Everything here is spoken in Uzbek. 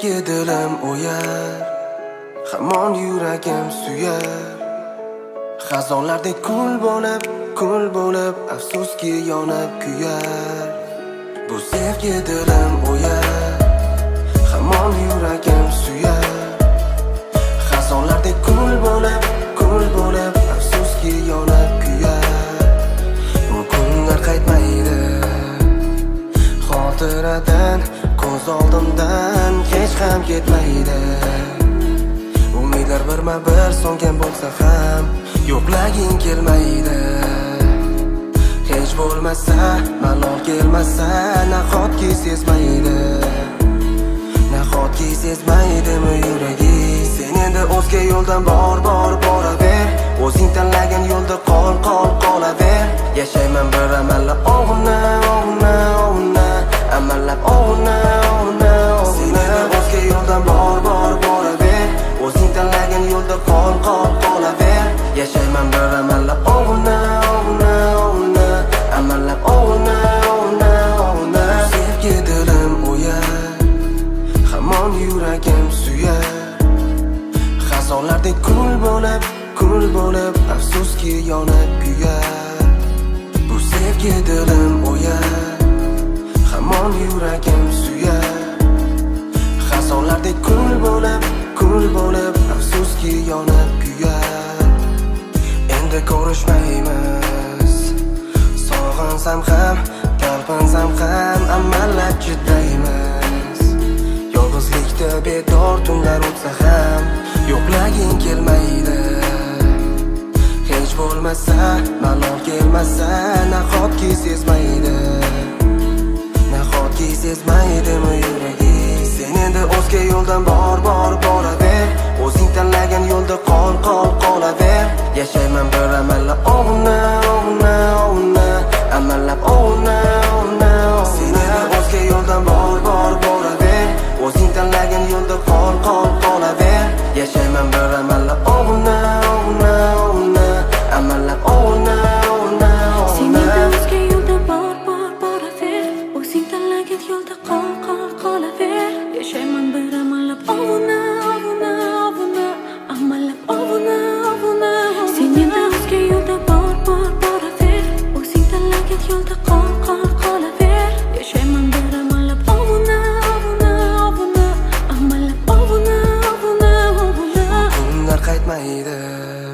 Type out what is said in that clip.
sevgi dilim o'yar, hamon yuragim suyar. Xazonlardek kul bo'lib, afsuski yonib kuyar. Bu sevgi dilim o'yar, hamon yuragim suyar. Xazonlardek kul bo'lib, afsuski yonib kuyar. Bu kunlar qaytmaydi xotiradan, ko'z oldimdan hech ham ketmaydi. Umidlar birma-bir so'ngan bo'lsa ham yo'qlaging kelmaydi. Hech bo'lmasa, malol kelmasa, nahotki sezmaydimi yuragi? Sen endi o'zga yo'ldan boraver. O'zing tanlagan yo'lda qolaver. Yashayman bir amallab o'g'na, amallab o'g'na. Sen endi o'zga yo'ldan boraver. O'zing tanlagan yo'lda qolaver. Yashayman bir amallab o'g'na, amallab o'g'na. Sevgi dilim o'yar, hamon yuragim suyar. Xazonlardek kul bo'lib, afsuski yonib kuyar. Bu sevgi dilim o'yar, hamon yuragim suyar. Xazonlardek kul bo'lib, afsuski yonib kuyar. Endi ko'rishmaymiz, sog'insam ham, talpinsam ham, amallab chidaymiz. Yolg'izlikda bedor tunlar o'tsa ham yo'qlaging kelmaydi. Hech bo'lmasa, malol kelmasa, nahotki sezmaydimi yuragi? Sen endi o'zga yo'ldan boraver. O'zing tanlagan yo'lda qolaver. Yashayman bir amallab o'g'na, amallab o'g'na. Sen endi o'zga yo'ldan boraver. O'zing tanlagan yo'lda qolaver. Yashayman bir amallab o'g'na, amallab o'g'na. Sen endi o'zga yo'lda boraver. O'zing tanlagan yo'lda qolaver. Yashayman bir amallab o'g'na, amallab o'g'na. Sen endi o'zga yo'lda boraver. O'zing tanlagan yo'lda qolaver. Yashayman bir amallab o'g'na, amallab o'g'na. Kunlar qaytmaydi